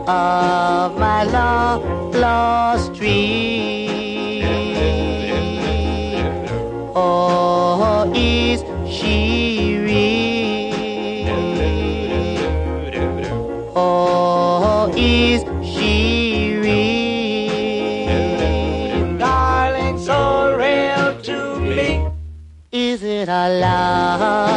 of my lost dream. Oh, is she real? Oh, is she real? Darling, so real to me. Is it a love?